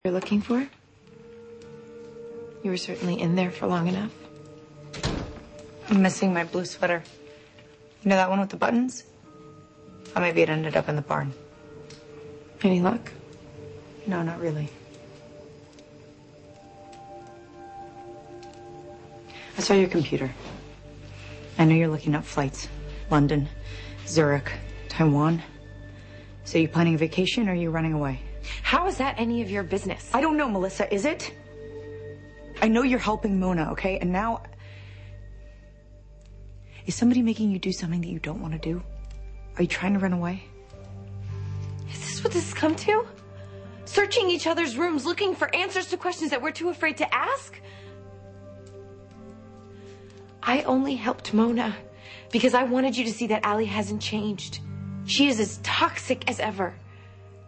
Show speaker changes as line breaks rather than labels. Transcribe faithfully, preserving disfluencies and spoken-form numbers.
You're looking for? You were certainly in there for long enough.
I'm missing my blue sweater. You know that one with the buttons? Or maybe it ended up in the barn.
Any luck?
No, not really. I saw your computer. I know you're looking up flights. London, Zurich, Taiwan. So you planning a vacation or are you running away?
How is that any of your business?
I don't know, Melissa, is it? I know you're helping Mona, okay? And now... Is somebody making you do something that you don't want to do? Are you trying to run away?
Is this what this has come to? Searching each other's rooms, looking for answers to questions that we're too afraid to ask? I only helped Mona because I wanted you to see that Allie hasn't changed. She is as toxic as ever.